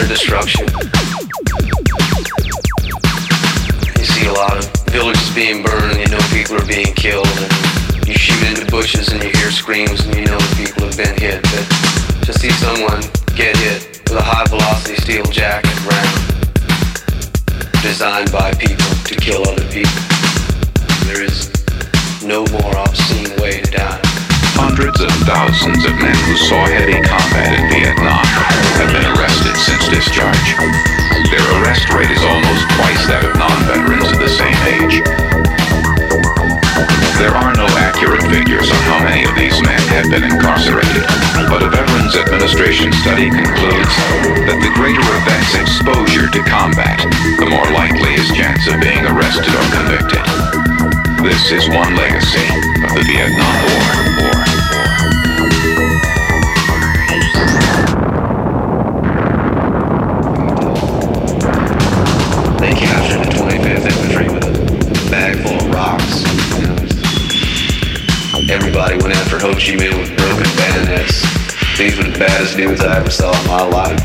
utter destruction. You see a lot of villages being burned, and you know people are being killed, and you shoot into bushes and you hear screams and you know the people have been hit. But to see someone get hit with a high velocity steel jacket round designed by people to kill other people, there is no more obscene way to die. Hundreds of thousands of men who saw heavy combat in Vietnam have been arrested since discharge. Their arrest rate is almost twice that of non-veterans of the same age. There are no accurate figures on how many of these men have been incarcerated, but a Veterans Administration study concludes that the greater a vet's exposure to combat, the more likely his chance of being arrested or convicted. This is one legacy of the Vietnam War. They captured the 25th Infantry with a bag full of rocks. Everybody went after Ho Chi Minh with broken bayonets. These were the baddest dudes I ever saw in my life.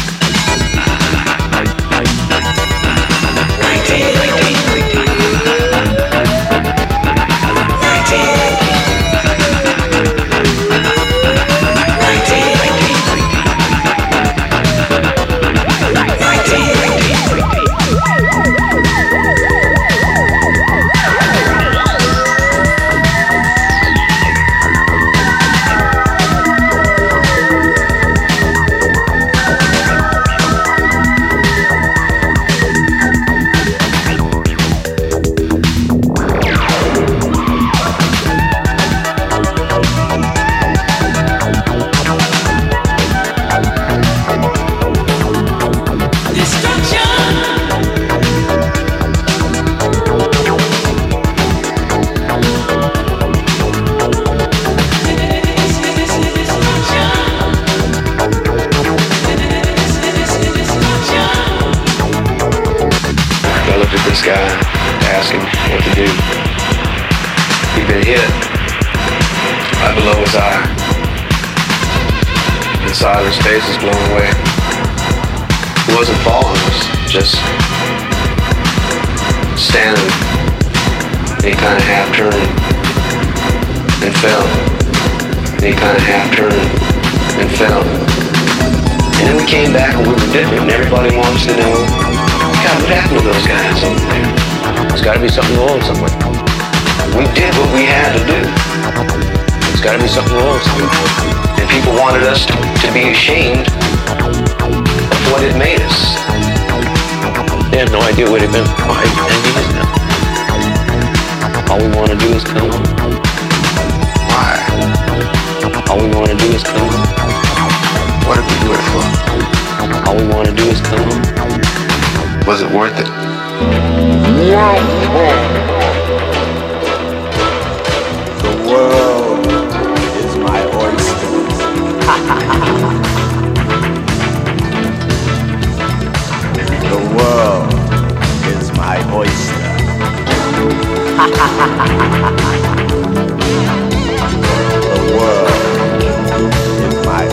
Was it worth it? The world is my oyster. The world is my oyster. The world is my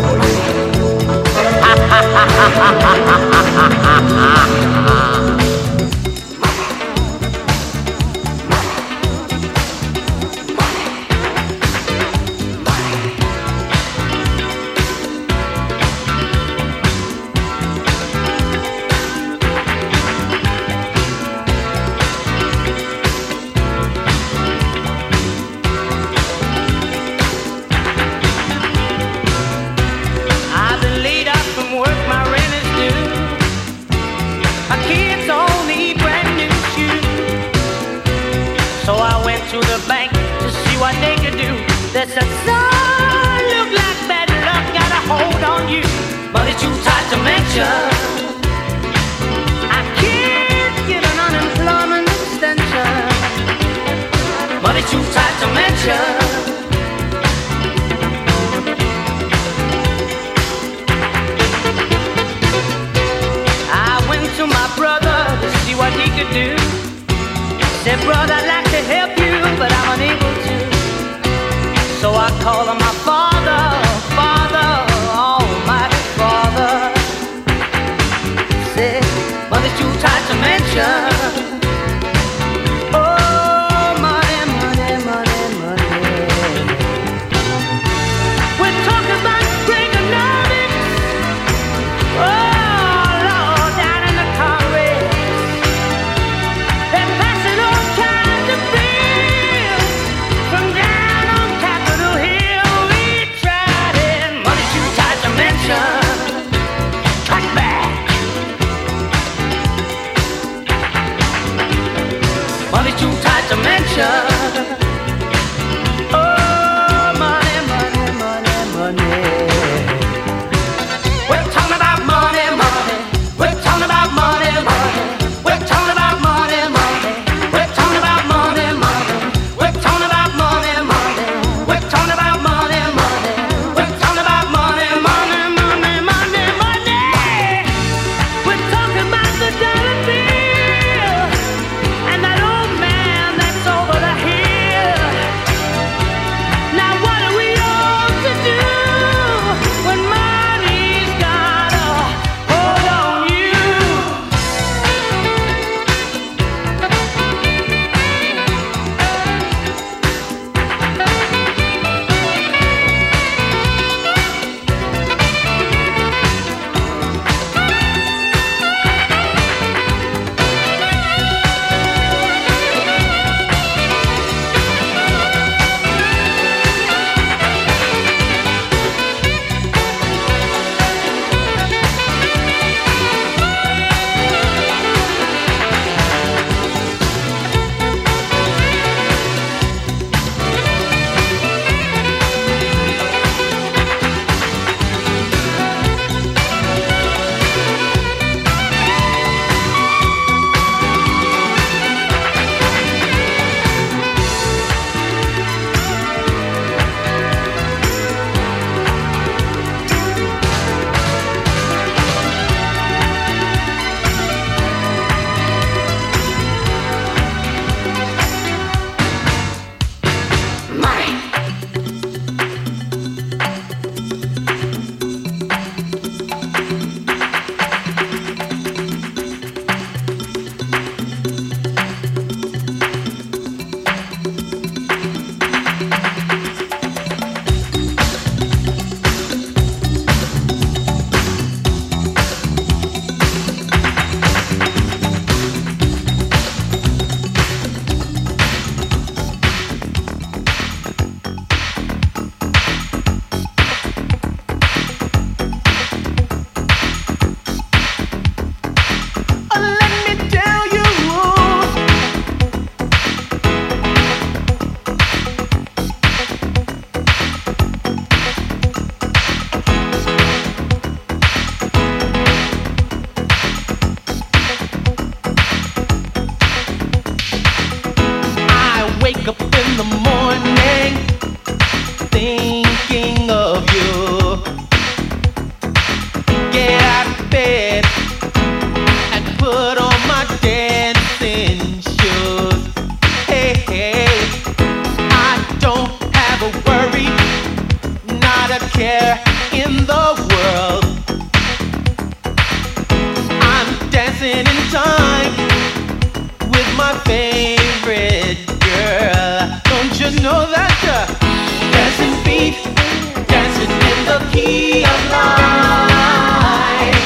Oh, money, money, money, money. We're talking about money, money. We're talking about money, money. We're talking about money, money. We're talking about money, money. We're talking about money, money. We're talking about money, money. We're talking about money, money, money, money, money. We're talking about the dollar bill and that old man that's over the hill. Now what are we all to do when money's got a hold on you? Let me tell you, I wake up in the morning thinking of you. Get out of bed and put on my dancing shoes. Hey, hey, I don't have a worry, not a care in the world. I'm dancing in time with my favorite girl. Don't you know that? Dancing feet, dancing in the key of life.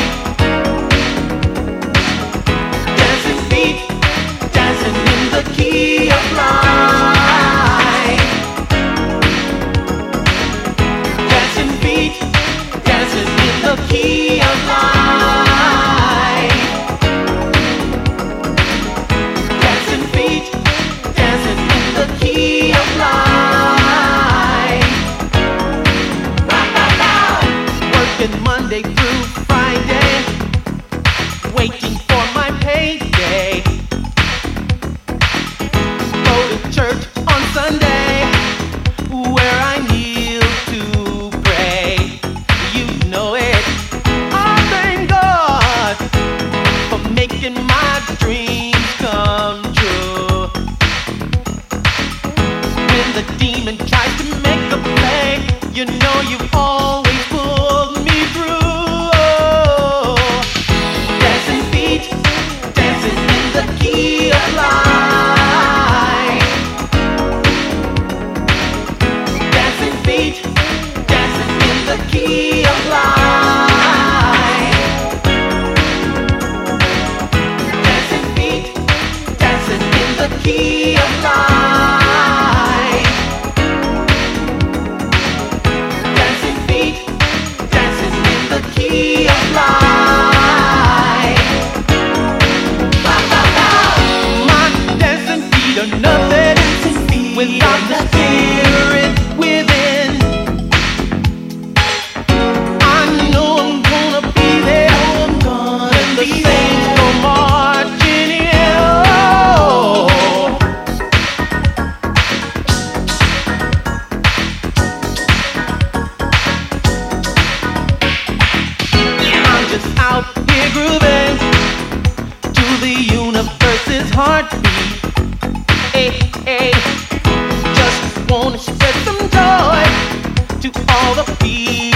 Dancing feet, dancing in the key of life. Dancing feet, dancing in the key of life. Dancing feet, dancing in the key of life. Working Monday through Friday, waiting for my payday. Go to church on Sunday, where I kneel to pray. You know it. I thank God for making my dreams come true. When the demon tries to make a play, you know you've always pulled me through. Dancing feet, the universe's heartbeat. Hey, hey, just wanna spread some joy to all the people.